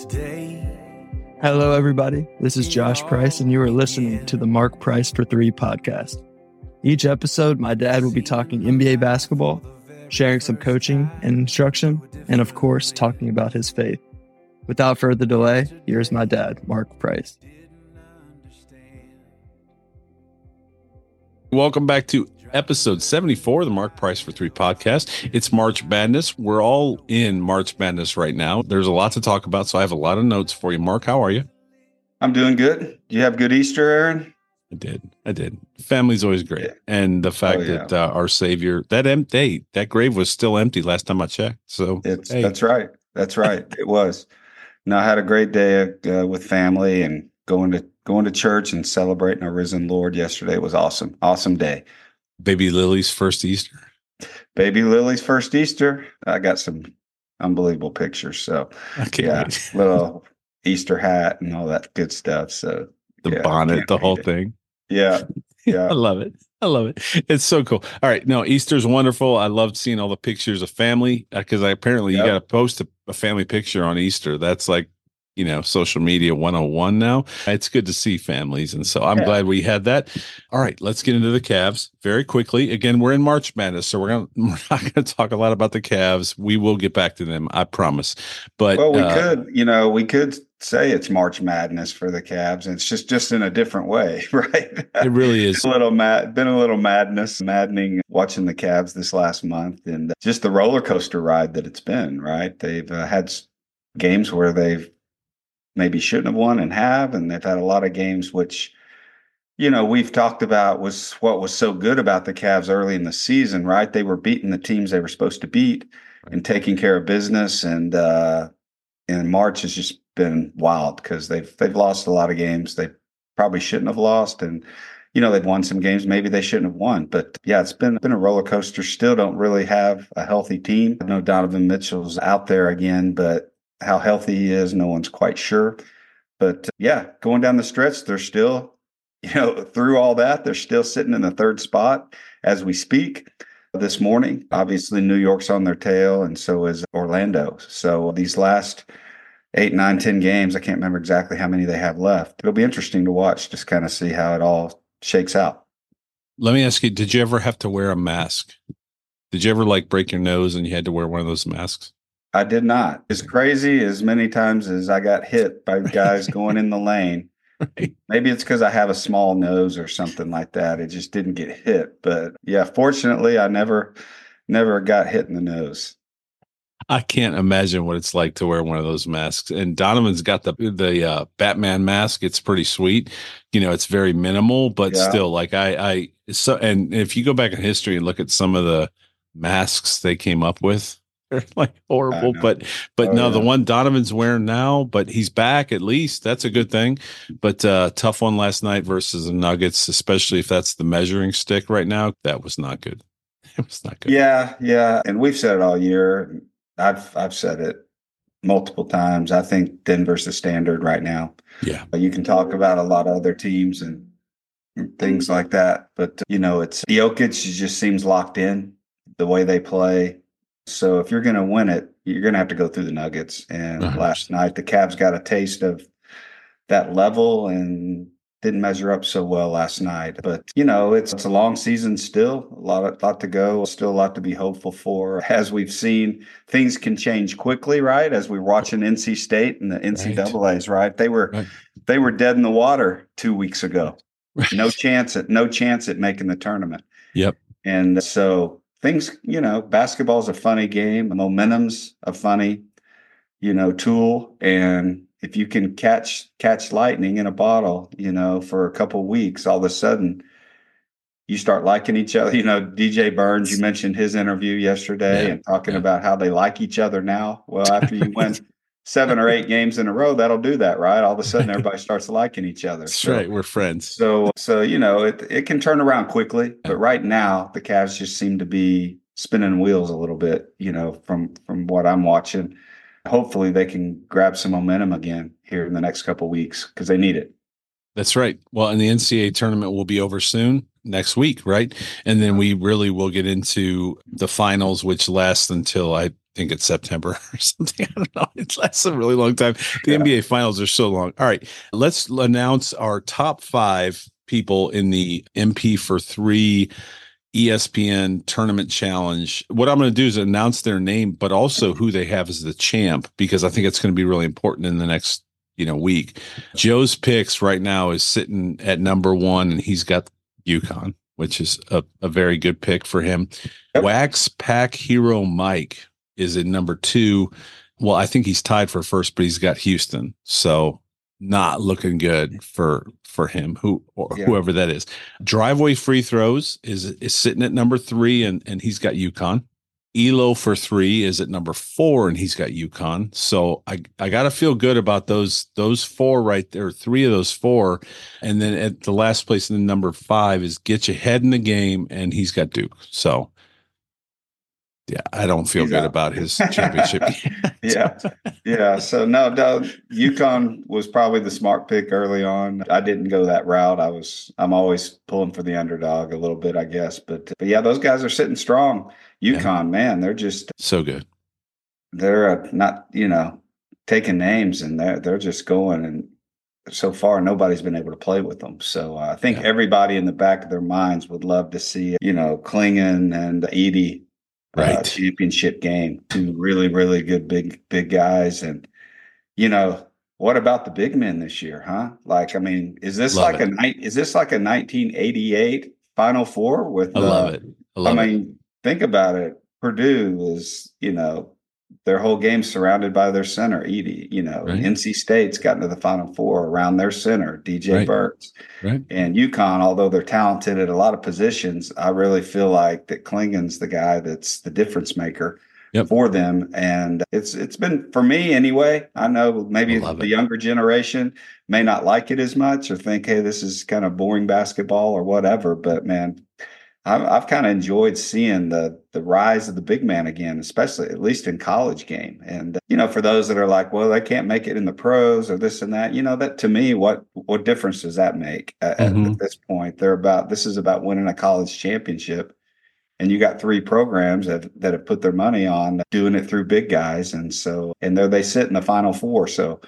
Hello, everybody. This is Josh Price, and you are listening to the Mark Price for Three podcast. Each episode, my dad will be talking NBA basketball, sharing some coaching and instruction, and of course, talking about his faith. Without further delay, here's my dad, Mark Price. Welcome back to episode 74 of the Mark Price for Three podcast. It's March Madness. We're all in March Madness right now. There's a lot to talk about, so I have a lot of notes for you. Mark, how are you? I'm doing good. Do you have good Easter, Aaron? I did. Family's always great. Yeah. And the fact that our Savior, that grave was still empty last time I checked. So That's right. It was. No, I had a great day with family and going to church and celebrating our risen Lord yesterday. It was awesome. Awesome day. Baby Lily's first Easter. I got some unbelievable pictures. So wait. Little Easter hat and all that good stuff. So the bonnet, the whole thing. Yeah. I love it. It's so cool. All right. No, Easter's wonderful. I loved seeing all the pictures of family because you got to post a family picture on Easter. That's like, social media 101 now. It's good to see families. And so I'm glad we had that. All right, let's get into the Cavs very quickly. Again, we're in March Madness, so we're not going to talk a lot about the Cavs. We will get back to them, I promise. But we could say it's March Madness for the Cavs. It's just in a different way, right? It really is. Been a little maddening watching the Cavs this last month and just the roller coaster ride that it's been, right? They've had games where they've maybe shouldn't have won and they've had a lot of games which, we've talked about was what was so good about the Cavs early in the season, right? They were beating the teams they were supposed to beat and taking care of business. And March has just been wild because they've lost a lot of games they probably shouldn't have lost. And, they've won some games maybe they shouldn't have won. But yeah, it's been a roller coaster. Still don't really have a healthy team. I know Donovan Mitchell's out there again, but how healthy he is, no one's quite sure. But going down the stretch, they're still, through all that, they're still sitting in the third spot as we speak this morning. Obviously, New York's on their tail, and so is Orlando. So these last 8, 9, 10 games, I can't remember exactly how many they have left. It'll be interesting to watch, just kind of see how it all shakes out. Let me ask you, did you ever have to wear a mask? Did you ever break your nose and you had to wear one of those masks? I did not. As crazy as many times as I got hit by guys going in the lane. Right. Maybe it's because I have a small nose or something like that. It just didn't get hit. But fortunately, I never got hit in the nose. I can't imagine what it's like to wear one of those masks. And Donovan's got the Batman mask. It's pretty sweet. It's very minimal, but still, and if you go back in history and look at some of the masks they came up with, they're horrible, but the one Donovan's wearing now, but he's back at least. That's a good thing. But tough one last night versus the Nuggets, especially if that's the measuring stick right now. That was not good. It was not good. Yeah. And we've said it all year. I've said it multiple times. I think Denver's the standard right now. Yeah. You can talk about a lot of other teams and things like that, but it's Jokic just seems locked in the way they play. So if you're going to win it, you're going to have to go through the Nuggets. And 100%. Last night, the Cavs got a taste of that level and didn't measure up so well last night. But, it's a long season still, a lot to go, still a lot to be hopeful for. As we've seen, things can change quickly, right? As we're watching NC State and the NCAAs, right? They were dead in the water 2 weeks ago. Right. No chance at making the tournament. Yep. And so things, basketball's a funny game. Momentum's a funny, tool. And if you can catch lightning in a bottle, for a couple of weeks, all of a sudden you start liking each other. DJ Burns, you mentioned his interview yesterday and talking about how they like each other now. Well, after you win 7 or 8 games in a row, that'll do that, right? All of a sudden everybody starts liking each other. That's right. We're friends. So it can turn around quickly. But right now the Cavs just seem to be spinning wheels a little bit, from what I'm watching. Hopefully they can grab some momentum again here in the next couple of weeks because they need it. That's right. Well, and the NCAA tournament will be over soon, next week, right? And then we really will get into the finals, which lasts until I think it's September or something. I don't know. It lasts a really long time. The NBA finals are so long. All right. Let's announce our top 5 people in the MP4-3 ESPN Tournament Challenge. What I'm going to do is announce their name, but also who they have as the champ, because I think it's going to be really important in the next week. Joe's picks right now is sitting at number 1, and he's got UConn, which is a very good pick for him. Yep. Wax Pack Hero Mike is in number 2. Well, I think he's tied for first, but he's got Houston. So not looking good for him, whoever that is. Driveway Free Throws is sitting at number 3, and he's got UConn. Elo for 3 is at number 4, and he's got UConn. So I got to feel good about those 4 right there, 3 of those 4. And then at the last place in the number 5 is Get Your Head in the Game, and he's got Duke. So yeah, I don't feel good about his championship. Yeah. So no, UConn was probably the smart pick early on. I didn't go that route. I'm always pulling for the underdog a little bit, I guess. But yeah, those guys are sitting strong. UConn, man, they're just so good. They're not, taking names, and they're just going. And so far, nobody's been able to play with them. So I think everybody in the back of their minds would love to see, Clingan and Edey. Championship game. 2 really, really good big guys. And, what about the big men this year, huh? Is this like a 1988 Final Four with I love it. Think about it. Purdue is, their whole game surrounded by their center, Edey. NC State's gotten to the Final Four around their center, DJ Burks. Right. And UConn, although they're talented at a lot of positions, I really feel like that Klingen's the guy that's the difference maker for them. And it's been, for me anyway, I know maybe the younger generation may not like it as much or think, hey, this is kind of boring basketball or whatever. But man, I've kind of enjoyed seeing the rise of the big man again, especially at least in college game. And, for those that are like, well, they can't make it in the pros or this and that, that to me, what difference does that make at this point? This is about winning a college championship. And you got 3 programs that have put their money on doing it through big guys. And so, and there they sit in the Final Four. So,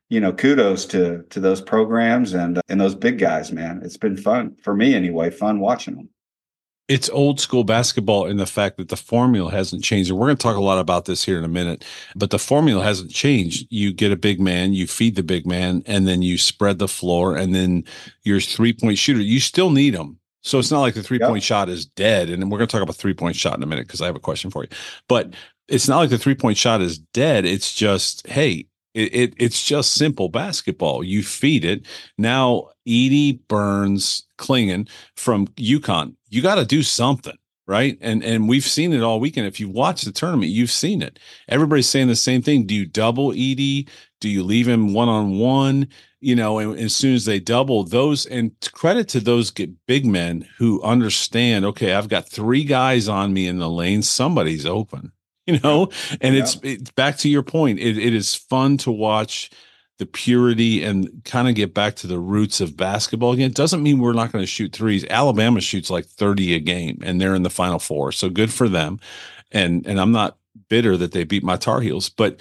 kudos to those programs and those big guys, man. It's been fun for me anyway, fun watching them. It's old school basketball in the fact that the formula hasn't changed. And we're going to talk a lot about this here in a minute, but the formula hasn't changed. You get a big man, you feed the big man, and then you spread the floor, and then your 3-point shooter, you still need them. So it's not like the 3-point shot is dead. And we're going to talk about 3-point shot in a minute because I have a question for you. But it's not like the 3-point shot is dead. It's just, hey, it's just simple basketball. You feed it. Now, Edey, Burns, Clingan from UConn, you got to do something, right? And we've seen it all weekend. If you watch the tournament, you've seen it. Everybody's saying the same thing. Do you double Edey? Do you leave him one-on-one? And as soon as they double those, and credit to those big men who understand, okay, I've got 3 guys on me in the lane. Somebody's open. And it's back to your point. It is fun to watch the purity and kind of get back to the roots of basketball again. It doesn't mean we're not going to shoot threes. Alabama shoots like 30 a game, and they're in the Final Four. So good for them. And I'm not bitter that they beat my Tar Heels, but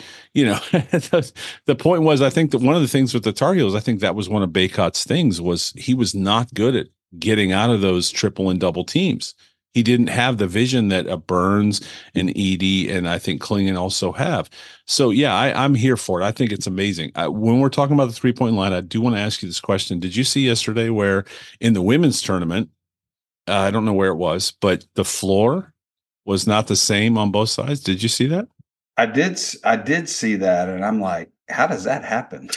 the point was, I think that one of the things with the Tar Heels, I think that was one of Bacot's things, was he was not good at getting out of those triple and double teams. He didn't have the vision that a Burns and Edey and I think Clingan also have. So, yeah, I'm here for it. I think it's amazing. When we're talking about the 3-point line, I do want to ask you this question. Did you see yesterday where in the women's tournament, I don't know where it was, but the floor was not the same on both sides? Did you see that? I did see that, and I'm like, how does that happen?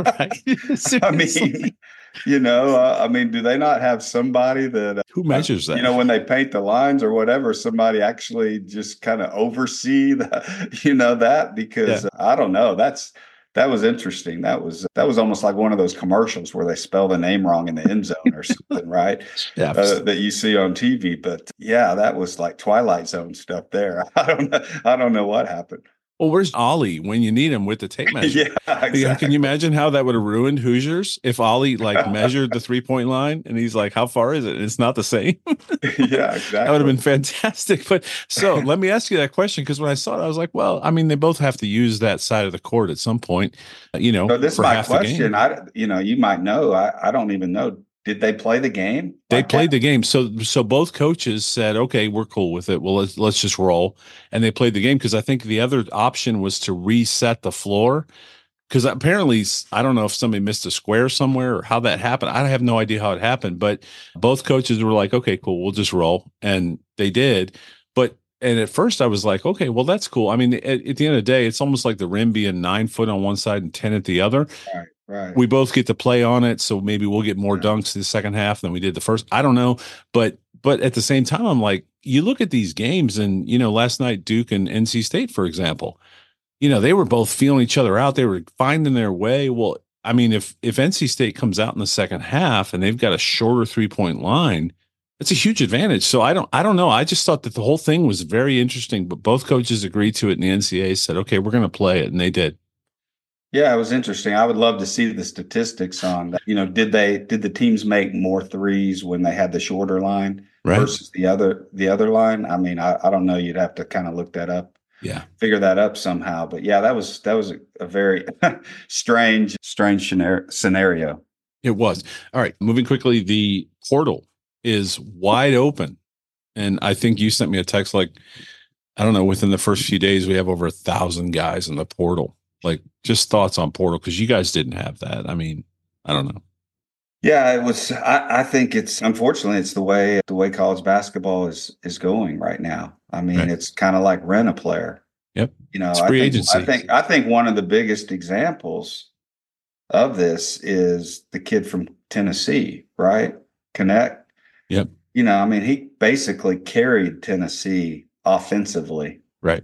Do they not have somebody that who measures that? When they paint the lines or whatever, somebody actually just kind of oversee that because I don't know. That was interesting. That was almost like one of those commercials where they spell the name wrong in the end zone or something, right? Yeah, that you see on TV. But yeah, that was like Twilight Zone stuff there. I don't know what happened. Well, where's Ollie when you need him with the tape measure? Yeah, exactly. Can you imagine how that would have ruined Hoosiers if Ollie like measured the 3-point line and he's like, how far is it? And it's not the same. Yeah, exactly. That would have been fantastic. But so let me ask you that question, because when I saw it, I was like, well, I mean, they both have to use that side of the court at some point, So this is my question. You might know. I don't even know. Did they play the game? They played the game. So both coaches said, okay, we're cool with it. Well, let's just roll. And they played the game, because I think the other option was to reset the floor, because apparently, I don't know if somebody missed a square somewhere or how that happened. I have no idea how it happened, but both coaches were like, okay, cool, we'll just roll. And they did. And at first I was like, okay, well, that's cool. I mean, at the end of the day, it's almost like the rim being 9 foot on one side and 10 at the other. Right. We both get to play on it, so maybe we'll get more dunks in the second half than we did the first. I don't know, but at the same time, I'm like, you look at these games, and last night Duke and NC State, for example, they were both feeling each other out. They were finding their way. Well, I mean, if NC State comes out in the second half and they've got a shorter 3-point line, it's a huge advantage. So I don't know. I just thought that the whole thing was very interesting, but both coaches agreed to it, and the NCAA said, okay, we're going to play it, and they did. Yeah, it was interesting. I would love to see the statistics on that. Did the teams make more threes when they had the shorter line versus the other line? I mean, I don't know. You'd have to kind of look that up. Yeah. Figure that up somehow. But yeah, that was a very strange scenario. It was. All right. Moving quickly, the portal is wide open. And I think you sent me a text like, I don't know, within the first few days, we have over 1,000 guys in the portal. Like, just thoughts on portal, because you guys didn't have that. I mean, I don't know. Yeah, it was. I think unfortunately it's the way college basketball is going right now. I mean, It's kind of like rent a player. Yep. It's free agency. I think one of the biggest examples of this is the kid from Tennessee, right? Connect. Yep. I mean, he basically carried Tennessee offensively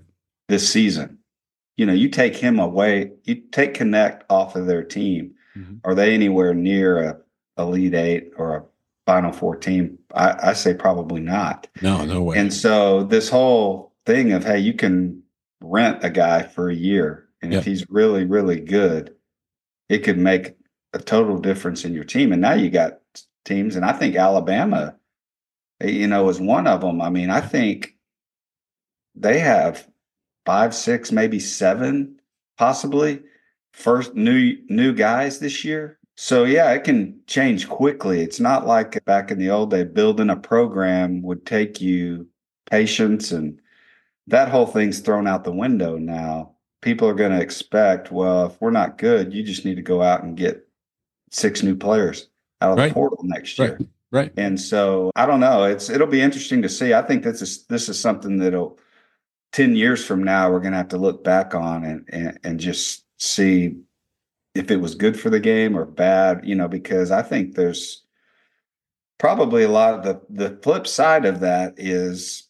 this season. You take him away, you take Connect off of their team. Mm-hmm. Are they anywhere near a Elite Eight or a Final Four team? I say probably not. No way. And so this whole thing of, hey, you can rent a guy for a year, and if he's really, really good, it could make a total difference in your team. And now you got teams, and I think Alabama, is one of them. I mean, I think they have 5, 6, maybe 7, possibly first new guys this year. So yeah, it can change quickly. It's not like back in the old day, building a program would take you patience, and that whole thing's thrown out the window now. People are going to expect, well, if we're not good, you just need to go out and get 6 new players out of the portal next year. Right. And so I don't know. It'll be interesting to see. I think this is something that'll 10 years from now, we're going to have to look back on and just see if it was good for the game or bad, because I think there's probably a lot of the flip side of that is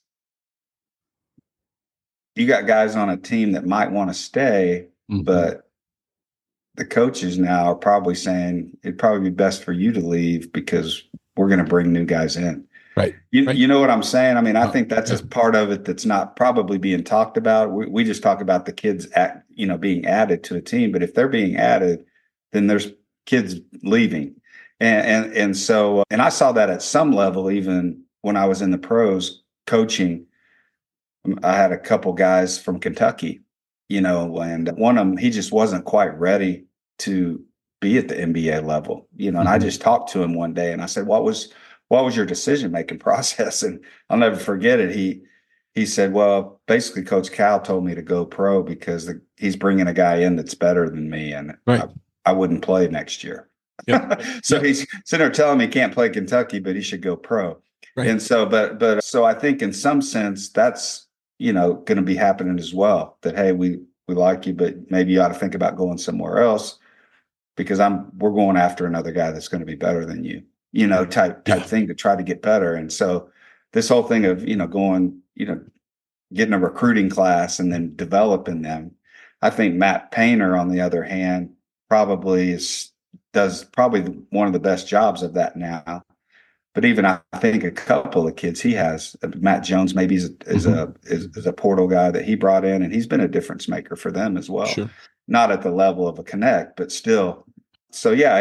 you got guys on a team that might want to stay, but the coaches now are probably saying it'd probably be best for you to leave because we're going to bring new guys in. Right. You know what I'm saying? I mean, I think that's a part of it that's not probably being talked about. We just talk about the kids being added to a team, but if they're being added, then there's kids leaving. And so I saw that at some level, even when I was in the pros coaching. I had a couple guys from Kentucky, and one of them, he just wasn't quite ready to be at the NBA level, and I just talked to him one day and I said, what was your decision-making process? And I'll never forget it. He said, well, basically Coach Cal told me to go pro because he's bringing a guy in that's better than me, and I wouldn't play next year. Yep. So he's sitting there telling me he can't play Kentucky, but he should go pro. Right. And so, but so I think in some sense that's, going to be happening as well, that, hey, we like you, but maybe you ought to think about going somewhere else because we're going after another guy that's going to be better than you. Type thing to try to get better. And so this whole thing of, going, getting a recruiting class and then developing them. I think Matt Painter, on the other hand, probably does one of the best jobs of that now. But even I think a couple of kids he has, Matt Jones maybe is a portal guy that he brought in, and he's been a difference maker for them as well. Sure. Not at the level of a Connect, but still. So yeah,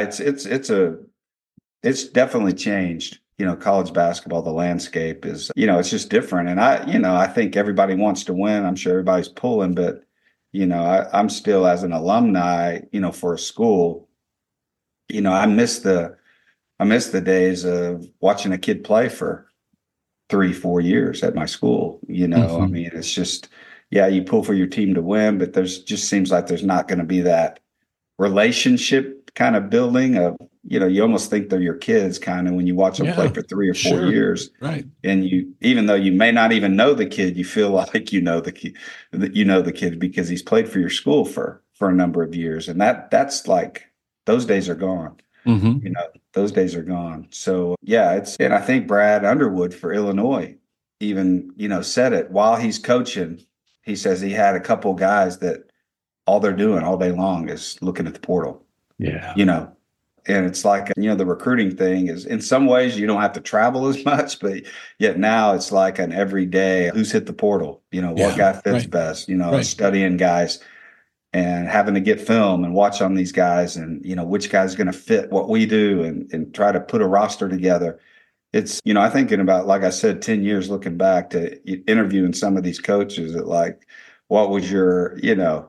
it's definitely changed. College basketball, the landscape is, it's just different. And I think everybody wants to win. I'm sure everybody's pulling, but I'm still, as an alumni, for a school, I miss the days of watching a kid play for 3-4 years at my school. I mean, it's just, yeah, you pull for your team to win, but there's just seems like there's not going to be that relationship kind of building of, you almost think they're your kids kind of when you watch them play for 3 or 4 years. Right. And even though you may not even know the kid, you feel like the kid because he's played for your school for a number of years. And that's like, those days are gone. Those days are gone. So yeah, and I think Brad Underwood for Illinois even, said it while he's coaching. He says he had a couple guys that all they're doing all day long is looking at the portal. Yeah. And it's like, the recruiting thing is, in some ways you don't have to travel as much, but yet now it's like an everyday, who's hit the portal, what guy fits best, studying guys and having to get film and watch on these guys and, which guy's going to fit what we do and try to put a roster together. It's, I'm thinking about, like I said, 10 years looking back to interviewing some of these coaches that like, what was your,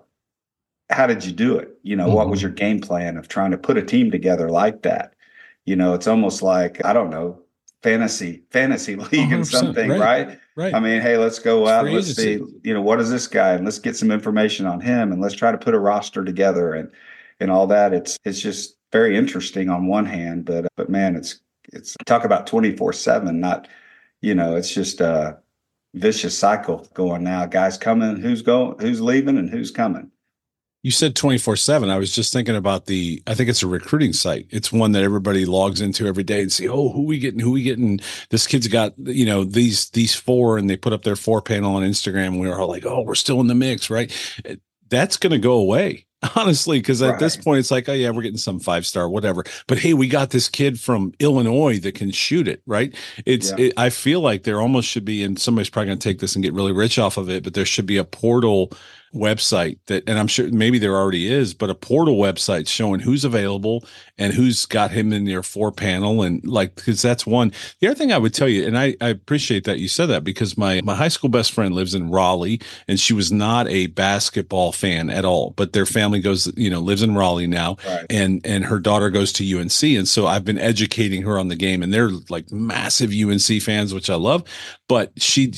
how did you do it? What was your game plan of trying to put a team together like that? It's almost like, I don't know, fantasy league and something, right? Right. I mean, hey, let's go out and let's see, what is this guy? And let's get some information on him and let's try to put a roster together and all that. It's just very interesting on one hand, but man, it's talk about 24/7, not, it's just a vicious cycle going now. Guys coming, who's leaving and who's coming. You said 24/7. I was just thinking about I think it's a recruiting site. It's one that everybody logs into every day and see, who we getting? This kid's got, these 4, and they put up their 4 panel on Instagram. And we were all like, we're still in the mix, right? That's going to go away, honestly, because at this point it's like, we're getting some 5-star, whatever. But hey, we got this kid from Illinois that can shoot it, right? I feel like there almost should be, and somebody's probably going to take this and get really rich off of it, but there should be a portal website and I'm sure maybe there already is, but a portal website showing who's available and who's got him in their 4 panel. And because that's one. The other thing I would tell you, and I appreciate that you said that, because my high school best friend lives in Raleigh, and she was not a basketball fan at all, but their family lives in Raleigh now. Right. And her daughter goes to UNC. And so I've been educating her on the game, and they're like massive UNC fans, which I love. But she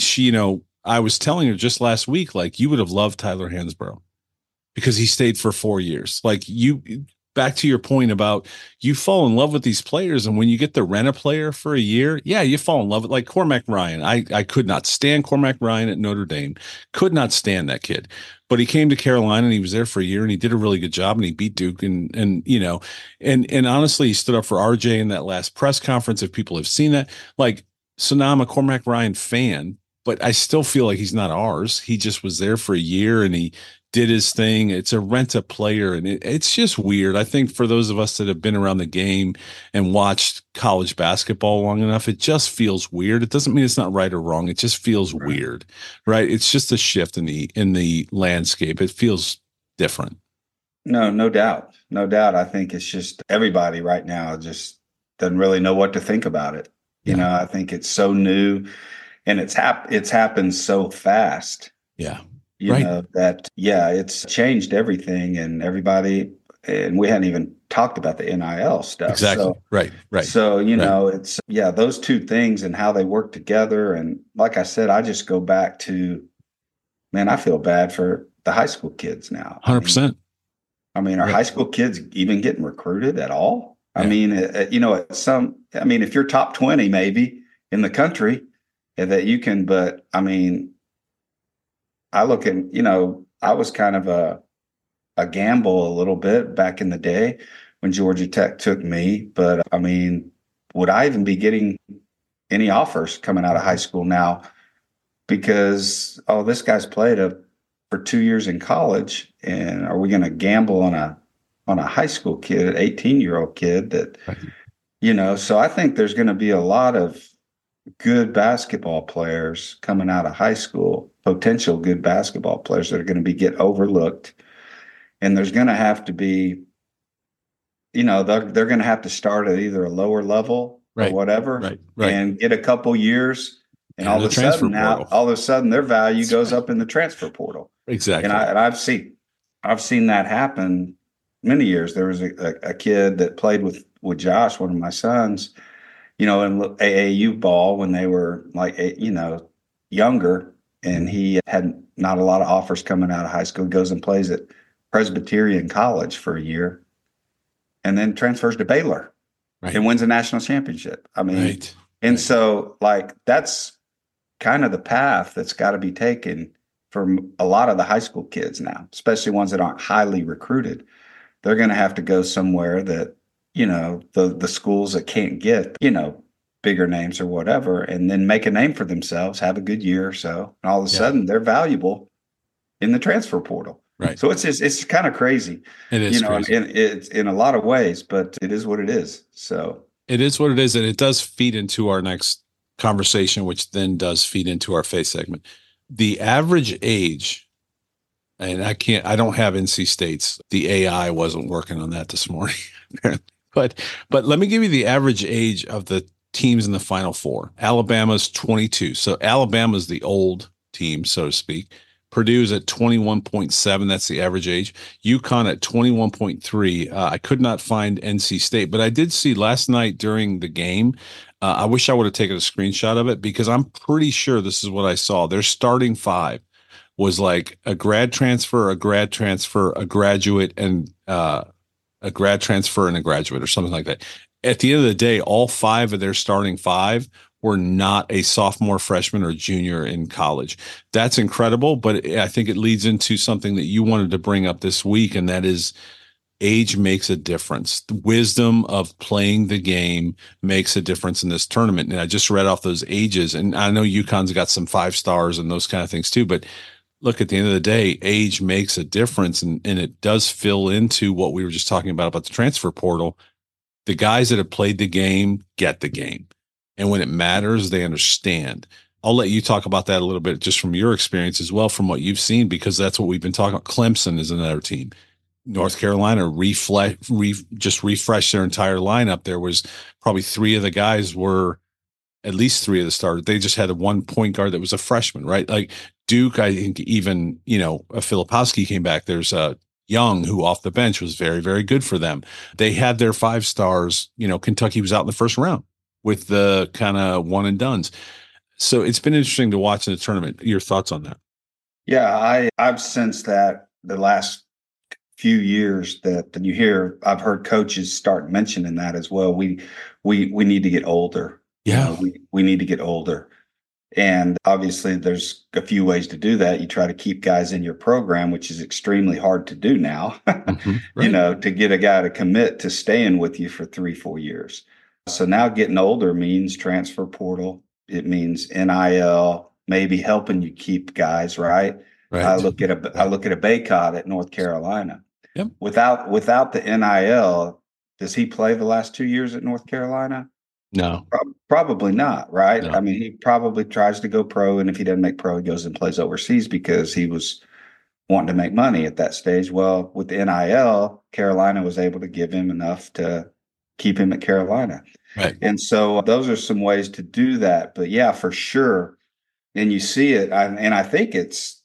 I was telling her just last week, like, you would have loved Tyler Hansbrough because he stayed for 4 years. Like, back to your point about you fall in love with these players, and when you get to rent a player for a year, you fall in love with, like, Cormac Ryan. I could not stand Cormac Ryan at Notre Dame. Could not stand that kid. But he came to Carolina and he was there for a year and he did a really good job and he beat Duke and honestly, he stood up for RJ in that last press conference. If people have seen that, like, so now I'm a Cormac Ryan fan, but I still feel like he's not ours. He just was there for a year and he did his thing. It's a rent-a-player, and it's just weird. I think for those of us that have been around the game and watched college basketball long enough, it just feels weird. It doesn't mean it's not right or wrong. It just feels weird, right? It's just a shift in the landscape. It feels different. No doubt. No doubt. I think it's just everybody right now just doesn't really know what to think about it. I think it's so new. And it's happened so fast. Yeah. It's changed everything, and everybody, and we hadn't even talked about the NIL stuff. Exactly. So, right. So, it's, those two things and how they work together. And like I said, I just go back to, man, I feel bad for the high school kids now. 100%. Are high school kids even getting recruited at all? Yeah. If you're top 20, maybe in the country, that you can, but I look at, I was kind of a gamble a little bit back in the day when Georgia Tech took me, but would I even be getting any offers coming out of high school now? Because, this guy's played for 2 years in college, and are we going to gamble on a high school kid, an 18-year-old kid that, So I think there's going to be a lot of good basketball players coming out of high school, potential good basketball players that are going to get overlooked. And there's going to have to be, they're going to have to start at either a lower level or whatever, right. and get a couple years. And all of a sudden their value goes up in the transfer portal. Exactly. And I've seen that happen many years. There was a kid that played with Josh, one of my sons, in AAU ball when they were younger, and he had not a lot of offers coming out of high school. He goes and plays at Presbyterian College for a year and then transfers to Baylor and wins a national championship. So that's kind of the path that's got to be taken for a lot of the high school kids now, especially ones that aren't highly recruited. They're going to have to go somewhere that, the schools that can't get, bigger names or whatever, and then make a name for themselves, have a good year or so. And all of a sudden they're valuable in the transfer portal. Right. So it's kind of crazy. It is crazy. And it's in a lot of ways, but it is what it is. So it is what it is. And it does feed into our next conversation, which then does feed into our faith segment. The average age, and I don't have NC State's. The AI wasn't working on that this morning. But let me give you the average age of the teams in the Final Four. Alabama's 22. So Alabama's the old team, so to speak. Purdue's at 21.7. That's the average age. UConn at 21.3. I could not find NC State, but I did see last night during the game. I wish I would have taken a screenshot of it because I'm pretty sure this is what I saw. Their starting five was like a grad transfer, a graduate, and a grad transfer and a graduate or something like that. At the end of the day, all five of their starting five were not a sophomore, freshman, or junior in college. That's incredible, but I think it leads into something that you wanted to bring up this week, and that is age makes a difference. The wisdom of playing the game makes a difference in this tournament. And I just read off those ages, and I know UConn's got some 5 stars and those kind of things too, but look, at the end of the day, age makes a difference, and it does fill into what we were just talking about the transfer portal. The guys that have played the game get the game. And when it matters, they understand. I'll let you talk about that a little bit just from your experience as well, from what you've seen, because that's what we've been talking about. Clemson is another team. North Carolina just refreshed their entire lineup. There was probably 3 of the guys were at least 3 of the starters. They just had a 1 point guard that was a freshman, right? Like Duke, I think even, Filipowski came back. There's Young, who off the bench was very, very good for them. They had their 5 stars. Kentucky was out in the first round with the kind of one and dones. So it's been interesting to watch in the tournament. Your thoughts on that? Yeah, I've sensed that the last few years that you hear, I've heard coaches start mentioning that as well. We need to get older. Yeah, we need to get older. And obviously there's a few ways to do that. You try to keep guys in your program, which is extremely hard to do now, right. To get a guy to commit to staying with you for 3-4 years. So now getting older means transfer portal. It means NIL, maybe helping you keep guys, right? I look at a Baycott at North Carolina. Yep. Without the NIL, does he play the last 2 years at North Carolina? No, probably not, right? No. I mean, he probably tries to go pro, and if he doesn't make pro, he goes and plays overseas because he was wanting to make money at that stage. Well, with the NIL, Carolina was able to give him enough to keep him at Carolina. Right. And so those are some ways to do that. But yeah, for sure. And you see it, and I think it's,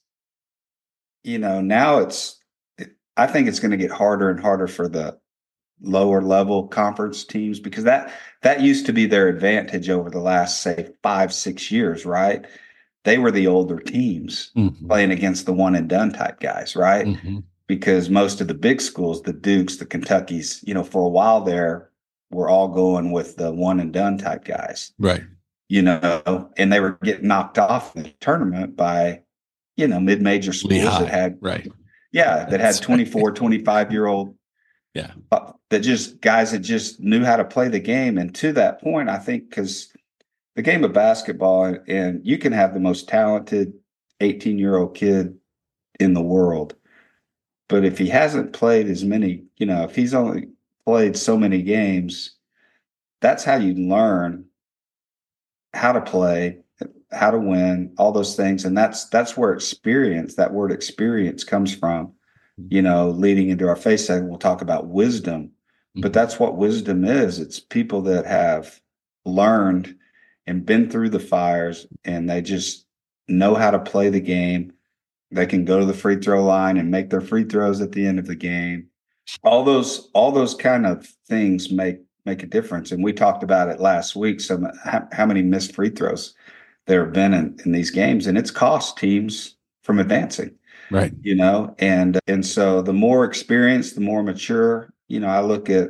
now I think it's going to get harder and harder for the lower level conference teams, because that used to be their advantage over the last, say, 5-6 years, right? They were the older teams playing against the one and done type guys, right? Mm-hmm. Because most of the big schools, the Dukes, the Kentuckys, for a while there, were all going with the one and done type guys, right? And they were getting knocked off in the tournament by, mid-major schools that had, that had 24, 25-year-old. Yeah. That just guys that just knew how to play the game. And to that point, I think, because the game of basketball, and you can have the most talented 18-year-old kid in the world, but if he hasn't played as many, if he's only played so many games, that's how you learn how to play, how to win, all those things. And that's where that word experience comes from, leading into our faith segment. We'll talk about wisdom, but that's what wisdom is. It's people that have learned and been through the fires, and they just know how to play the game. They can go to the free throw line and make their free throws at the end of the game. All those kind of things make a difference. And we talked about it last week. How many missed free throws there have been in these games, and it's cost teams from advancing. Right. And so the more experienced, the more mature, I look at,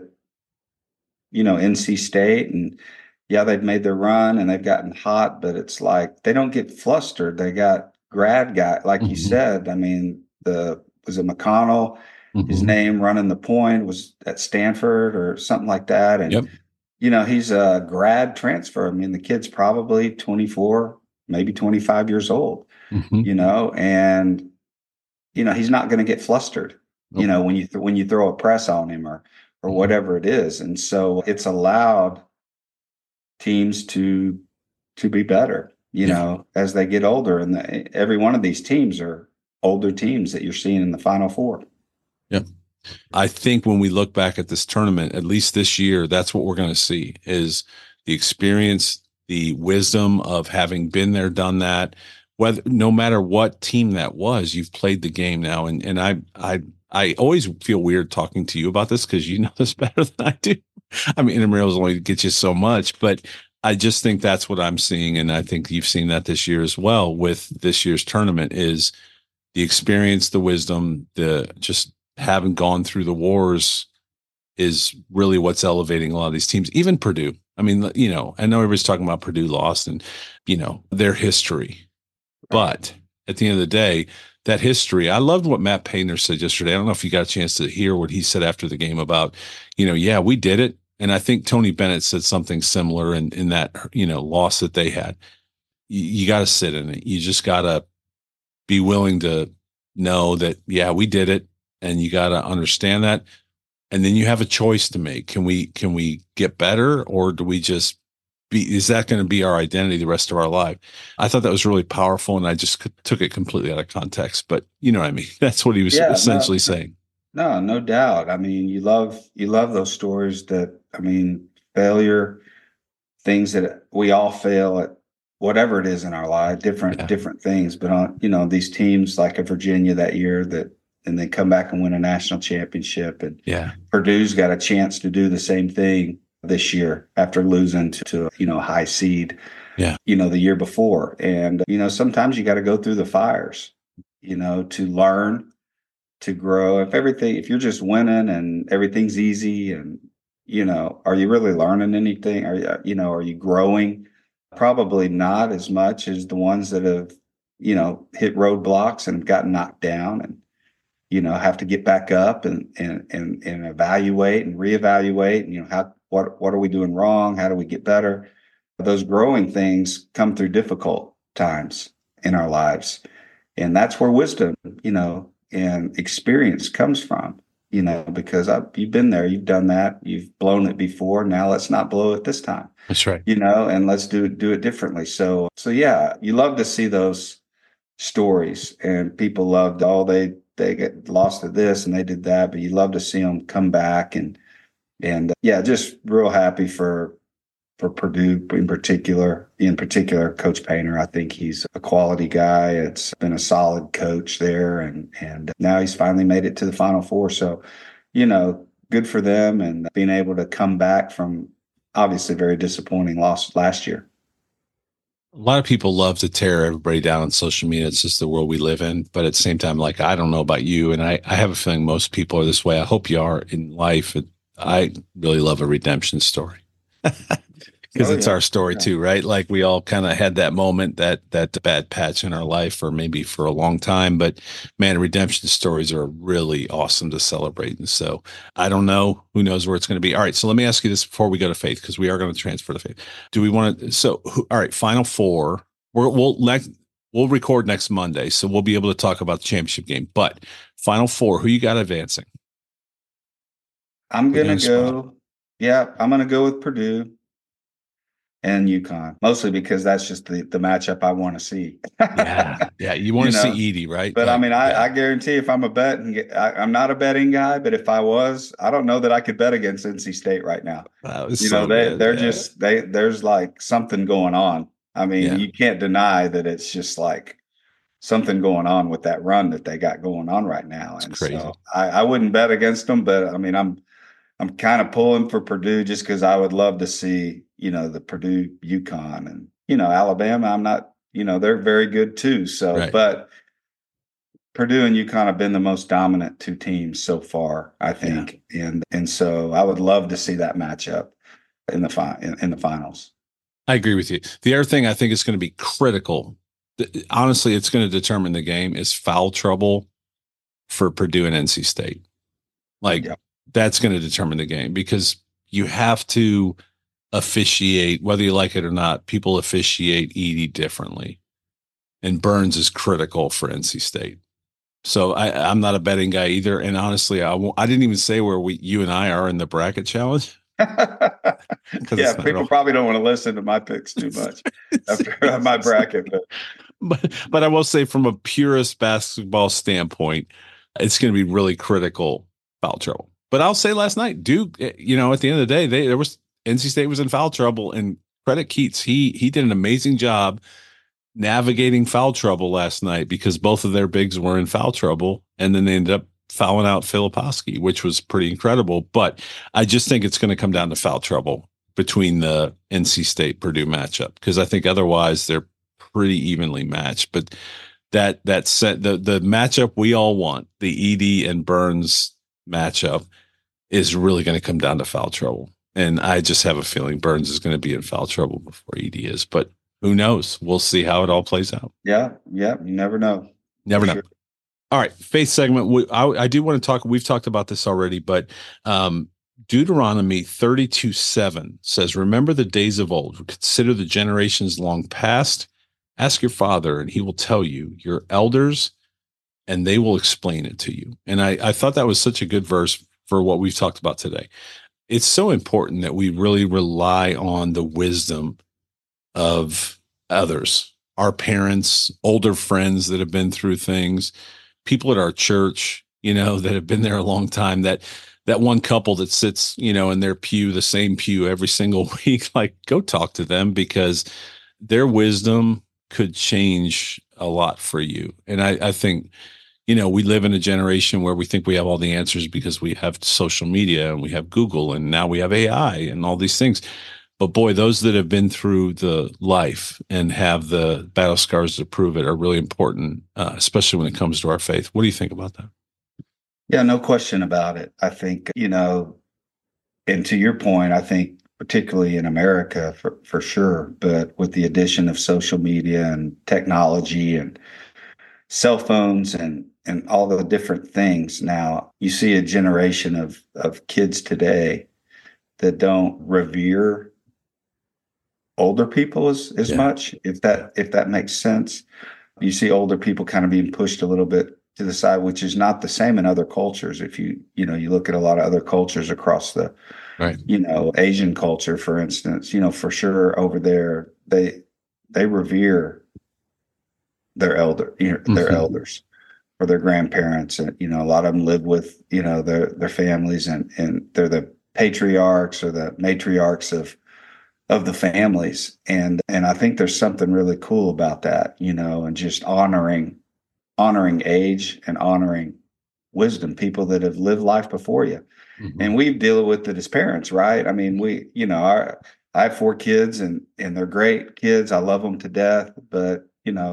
NC State, and they've made their run and they've gotten hot, but it's like they don't get flustered. They got grad guy, like you said. I mean, was it McConnell? His name running the point was at Stanford or something like that. And, he's a grad transfer. I mean, the kid's probably 24, maybe 25 years old, and, he's not going to get flustered, when you throw a press on him or whatever it is. And so it's allowed teams to be better, as they get older. And every one of these teams are older teams that you're seeing in the Final Four. Yeah. I think when we look back at this tournament, at least this year, that's what we're going to see is the experience, the wisdom of having been there, done that, whether no matter what team that was, you've played the game now. And I always feel weird talking to you about this because you know this better than I do. I mean, intramurals only get you so much, but I just think that's what I'm seeing. And I think you've seen that this year as well with this year's tournament is the experience, the wisdom, the just having gone through the wars is really what's elevating a lot of these teams, even Purdue. I mean, I know everybody's talking about Purdue lost and, their history. But at the end of the day, that history, I loved what Matt Painter said yesterday. I don't know if you got a chance to hear what he said after the game about, we did it. And I think Tony Bennett said something similar in that, loss that they had. You got to sit in it. You just got to be willing to know that, we did it. And you got to understand that. And then you have a choice to make. Can we get better, or do we just is that going to be our identity the rest of our life? I thought that was really powerful, and I just took it completely out of context. But you know what I mean? That's what he was essentially saying. No doubt. I mean, you love those stories that, failure, things that we all fail at, whatever it is in our life, different things. But on, these teams like a Virginia that year and they come back and win a national championship. And Purdue's got a chance to do the same thing this year after losing to a high seed, the year before. And, sometimes you got to go through the fires, to learn, to grow. If you're just winning and everything's easy and, are you really learning anything? Are you growing? Probably not as much as the ones that have, hit roadblocks and have gotten knocked down and, have to get back up and evaluate and reevaluate, what are we doing wrong? How do we get better? Those growing things come through difficult times in our lives. And that's where wisdom, and experience comes from, because you've been there, you've done that, you've blown it before. Now let's not blow it this time. That's right. And let's do it differently. So you love to see those stories, and people loved, they get lost to this and they did that, but you love to see them come back and just real happy for Purdue in particular, Coach Painter. I think he's a quality guy. It's been a solid coach there, and now he's finally made it to the Final Four. So, good for them and being able to come back from obviously very disappointing loss last year. A lot of people love to tear everybody down on social media. It's just the world we live in. But at the same time, like, I don't know about you, and I have a feeling most people are this way. I hope you are in life. I really love a redemption story because it's our story too, right? Like we all kind of had that moment, that bad patch in our life, or maybe for a long time. But man, redemption stories are really awesome to celebrate. And so I don't know, who knows where it's going to be. All right, so let me ask you this before we go to Faith, because we are going to transfer to Faith. Do we want to? So all right, Final Four. We'll record next Monday, so we'll be able to talk about the championship game. But Final Four, who you got advancing? I'm going to go with Purdue. and UConn, mostly because that's just the matchup I want to see. Yeah. You want to see Edey, right? But I mean, I guarantee if I'm I'm not a betting guy, but if I was, I don't know that I could bet against NC State right now. There's like something going on. I mean, you can't deny that it's just like something going on with that run that they got going on right now. It's crazy. So I wouldn't bet against them, but I mean, I'm kind of pulling for Purdue just because I would love to see, the Purdue UConn and, Alabama. I'm not, they're very good too. So, right. But Purdue and UConn have been the most dominant two teams so far, I think. Yeah. And so I would love to see that matchup in the finals. I agree with you. The other thing I think is going to be critical, honestly, it's going to determine the game, is foul trouble for Purdue and NC State. That's going to determine the game because you have to officiate, whether you like it or not. People officiate Edey differently, and Burns is critical for NC State. So I'm not a betting guy either. And honestly, I didn't even say where you and I are in the bracket challenge. People probably don't want to listen to my picks too much after my bracket. But I will say, from a purist basketball standpoint, it's going to be really critical foul trouble. But I'll say last night, Duke, at the end of the day, NC State was in foul trouble, and credit Keats. He did an amazing job navigating foul trouble last night because both of their bigs were in foul trouble, and then they ended up fouling out Filipowski, which was pretty incredible. But I just think it's going to come down to foul trouble between the NC State Purdue matchup, because I think otherwise they're pretty evenly matched. But that set the matchup we all want, the Edey and Burns matchup, is really going to come down to foul trouble. And I just have a feeling Burns is going to be in foul trouble before Edey is. But who knows? We'll see how it all plays out. Yeah. You never know. Never know. Sure. All right, faith segment. I do want to talk. We've talked about this already, but Deuteronomy 32:7 says, "Remember the days of old. Consider the generations long past. Ask your father, and he will tell you, your elders, and they will explain it to you." And I thought that was such a good verse for what we've talked about today. It's so important that we really rely on the wisdom of others, our parents, older friends that have been through things, people at our church, that have been there a long time, that one couple that sits, in their pew, the same pew every single week, go talk to them, because their wisdom could change a lot for you. And I think, we live in a generation where we think we have all the answers because we have social media and we have Google and now we have AI and all these things. But boy, those that have been through the life and have the battle scars to prove it are really important, especially when it comes to our faith. What do you think about that? Yeah, no question about it. I think, and to your point, I think particularly in America for sure, but with the addition of social media and technology and cell phones and all the different things, now you see a generation of kids today that don't revere older people as much, if that makes sense. You see older people kind of being pushed a little bit to the side, which is not the same in other cultures. If you look at a lot of other cultures across the, right, Asian culture, for instance, for sure over there, they revere their elders or their grandparents. And, a lot of them live with, their families and they're the patriarchs or the matriarchs of the families. And I think there's something really cool about that, and just honoring age and honoring wisdom, people that have lived life before you. Mm-hmm. And we deal with it as parents, right? I mean, I have 4 kids and they're great kids. I love them to death, but,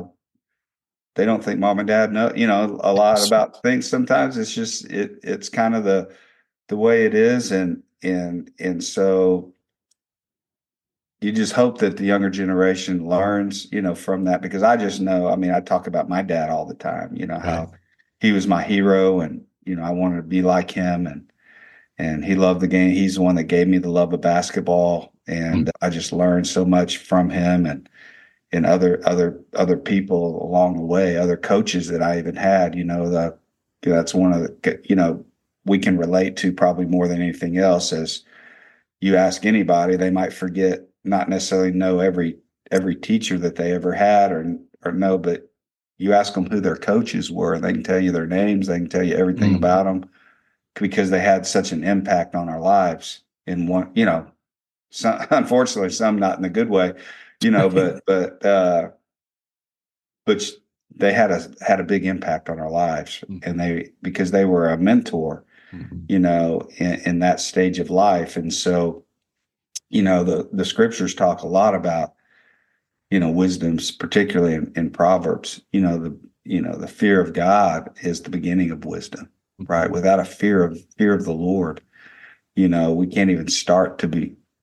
they don't think mom and dad know, a lot about things. Sometimes it's just, it's kind of the way it is. And so you just hope that the younger generation learns, from that, because I just know, I talk about my dad all the time, how he was my hero and, I wanted to be like him and he loved the game. He's the one that gave me the love of basketball. And I just learned so much from him and other people along the way, other coaches that I even had, that's one of the, we can relate to probably more than anything else. As you ask anybody, they might forget, not necessarily know every teacher that they ever had or know, but you ask them who their coaches were, and they can tell you their names, they can tell you everything about them because they had such an impact on our lives in one, some, unfortunately, some not in a good way, but they had a big impact on our lives, and because they were a mentor, in that stage of life. And so, the scriptures talk a lot about, wisdoms, particularly in Proverbs. The fear of God is the beginning of wisdom, right? Without a fear of the Lord, we can't even start to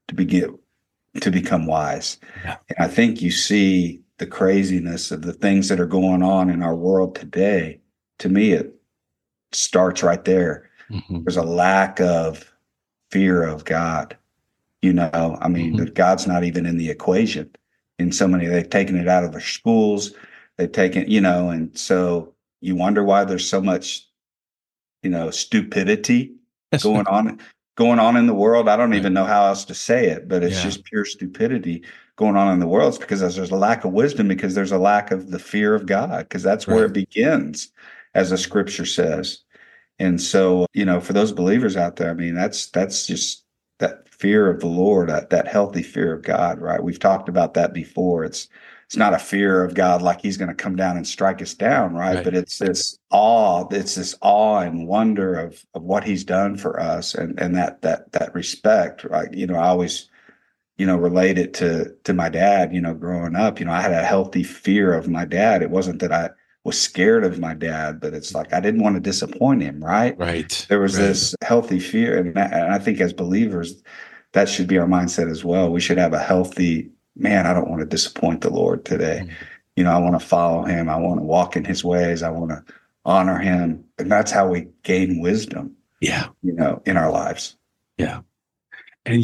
become wise. Yeah. And I think you see the craziness of the things that are going on in our world today. To me, it starts right there. There's a lack of fear of God. That God's not even in the equation. In so many, they've taken it out of their schools. They've taken, and so you wonder why there's so much, stupidity going on in the world. I don't even know how else to say it, but it's just pure stupidity going on in the world. It's because there's a lack of wisdom, because there's a lack of the fear of God, because that's where it begins, as the scripture says. And so, for those believers out there, that's just that fear of the Lord, that healthy fear of God, right? We've talked about that before. It's not a fear of God like he's going to come down and strike us down, right? But it's this awe and wonder of what he's done for us, and that respect, right? I always, relate it to my dad, growing up. I had a healthy fear of my dad. It wasn't that I was scared of my dad, but it's like I didn't want to disappoint him, right? Right. There was this healthy fear, and I think as believers, that should be our mindset as well. We should have a healthy, man, I don't want to disappoint the Lord today. I want to follow him. I want to walk in his ways. I want to honor him. And that's how we gain wisdom, in our lives. Yeah. And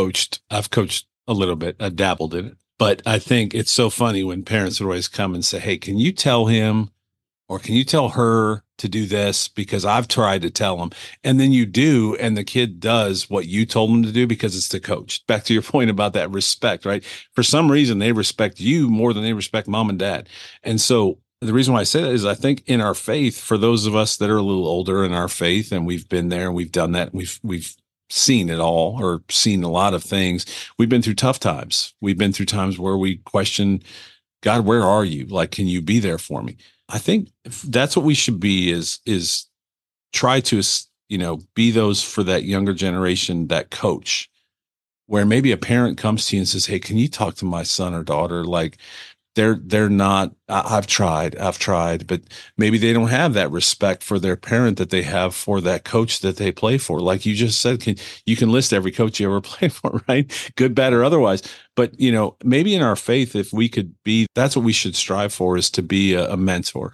I've coached a little bit, I dabbled in it, but I think it's so funny when parents would always come and say, hey, can you tell him or can you tell her to do this? Because I've tried to tell them. And then you do, and the kid does what you told them to do because it's the coach. Back to your point about that respect, right? For some reason, they respect you more than they respect mom and dad. And so the reason why I say that is I think in our faith, for those of us that are a little older in our faith, and we've been there and we've done that, we've seen it all, or seen a lot of things. We've been through tough times. We've been through times where we question, God, where are you? Like, can you be there for me? I think that's what we should be, is try to, be those for that younger generation, that coach, where maybe a parent comes to you and says, hey, can you talk to my son or daughter? Like, they're not, I've tried, but maybe they don't have that respect for their parent that they have for that coach that they play for. Like you just said, you can list every coach you ever played for, right? Good, bad, or otherwise. But, maybe in our faith, if we could be, that's what we should strive for, is to be a mentor,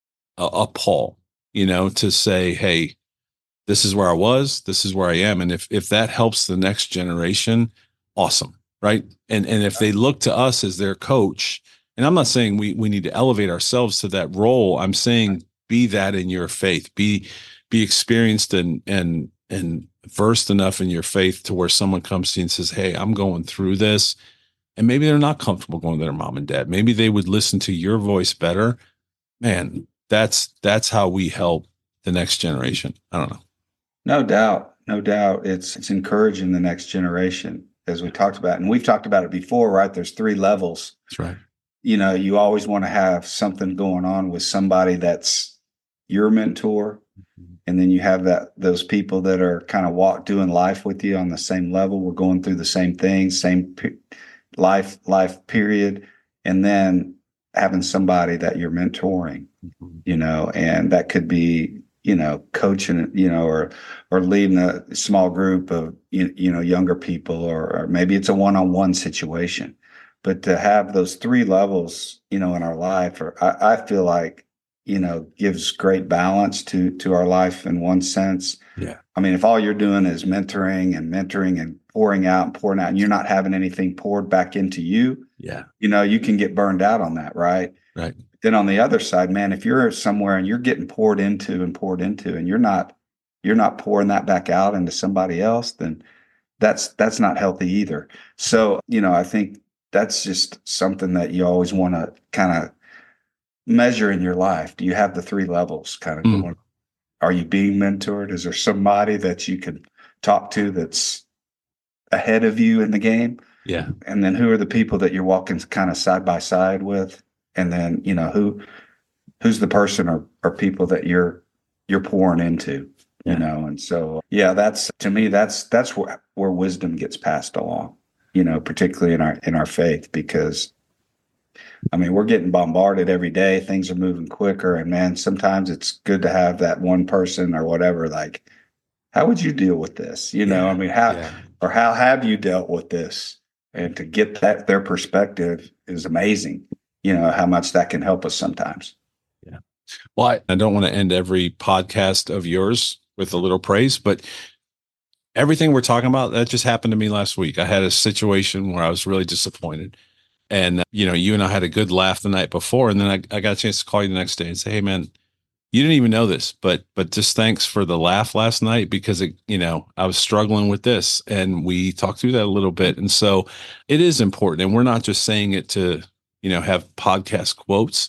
a Paul, to say, hey, this is where I was, this is where I am. And if that helps the next generation, awesome. Right. And if they look to us as their coach, and I'm not saying we need to elevate ourselves to that role. I'm saying be that in your faith, be experienced and versed enough in your faith to where someone comes to you and says, hey, I'm going through this. And maybe they're not comfortable going to their mom and dad. Maybe they would listen to your voice better. Man, that's how we help the next generation. I don't know. No doubt. It's encouraging the next generation, as we talked about. And we've talked about it before, right? There's 3 levels. That's right. You always want to have something going on with somebody that's your mentor. And then you have those people that are kind of doing life with you on the same level. We're going through the same things, same life period. And then having somebody that you're mentoring, and that could be, coaching, or leading a small group of, younger people, or maybe it's a one-on-one situation. But to have those 3 levels, in our life, I feel like, gives great balance to our life in one sense. Yeah. If all you're doing is mentoring and pouring out, and you're not having anything poured back into you, you can get burned out on that, right? Right. Then on the other side, man, if you're somewhere and you're getting poured into, and you're not pouring that back out into somebody else, then that's not healthy either. So, I think that's just something that you always want to kind of measure in your life. Do you have the 3 levels kind of going? Are you being mentored? Is there somebody that you can talk to that's ahead of you in the game? Yeah. And then who are the people that you're walking kind of side by side with? And then, who's the person or people that you're pouring into, And so, that's, to me, that's where wisdom gets passed along, particularly in our faith, because we're getting bombarded every day. Things are moving quicker. And man, sometimes it's good to have that one person or whatever, like, how would you deal with this? How have you dealt with this? And to get their perspective is amazing. How much that can help us sometimes. Yeah. Well, I don't want to end every podcast of yours with a little praise, but everything we're talking about, that just happened to me last week. I had a situation where I was really disappointed. And, you and I had a good laugh the night before. And then I got a chance to call you the next day and say, hey, man, you didn't even know this, but just thanks for the laugh last night, because, I was struggling with this, and we talked through that a little bit. And so it is important. And we're not just saying it to, have podcast quotes.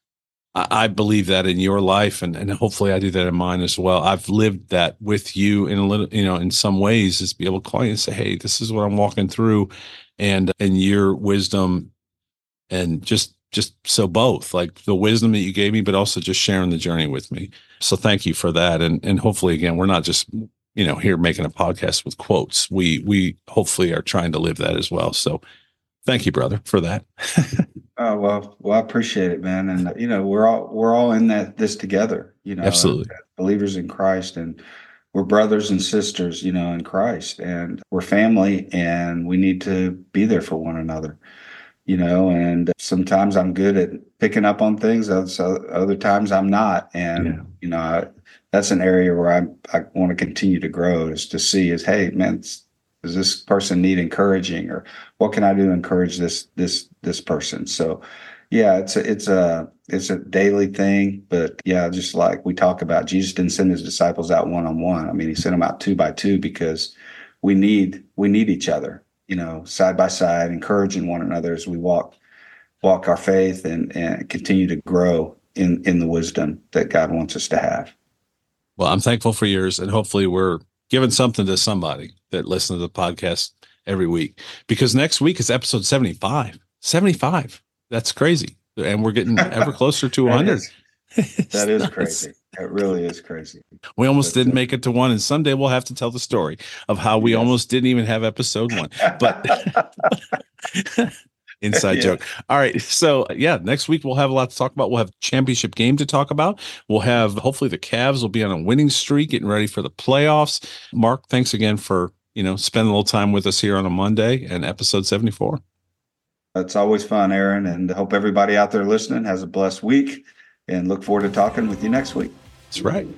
I believe that in your life, and hopefully I do that in mine as well. I've lived that with you in a little, in some ways, is be able to call you and say, hey, this is what I'm walking through, and your wisdom, and just so both, like the wisdom that you gave me, but also just sharing the journey with me. So thank you for that. And hopefully, again, we're not just, here making a podcast with quotes. We hopefully are trying to live that as well. So thank you, brother, for that. Oh, well, I appreciate it, man. And, we're all in this together, Absolutely. Believers in Christ, and we're brothers and sisters, in Christ, and we're family, and we need to be there for one another, and sometimes I'm good at picking up on things. Other times I'm not. And, that's an area where I want to continue to grow, is to see hey, man, does this person need encouraging, or what can I do to encourage this person? So, it's a daily thing, but just like we talk about, Jesus didn't send his disciples out one-on-one. He sent them out 2 by 2, because we need each other, side by side, encouraging one another as we walk our faith and continue to grow in the wisdom that God wants us to have. Well, I'm thankful for yours, and hopefully we're giving something to somebody that listens to the podcast every week, because next week is episode 75. 75. That's crazy. And we're getting ever closer to 100. That is crazy. It really is crazy. We almost didn't make it to 1, and someday we'll have to tell the story of how we almost didn't even have episode 1. But inside joke. All right. So next week we'll have a lot to talk about. We'll have a championship game to talk about. We'll have, hopefully the Cavs will be on a winning streak, getting ready for the playoffs. Mark, thanks again for, spending a little time with us here on a Monday and episode 74. It's always fun, Aaron, and I hope everybody out there listening has a blessed week, and look forward to talking with you next week. That's right.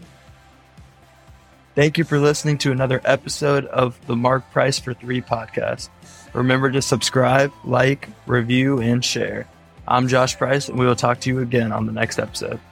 Thank you for listening to another episode of the Mark Price for 3 podcast. Remember to subscribe, like, review, and share. I'm Josh Price, and we will talk to you again on the next episode.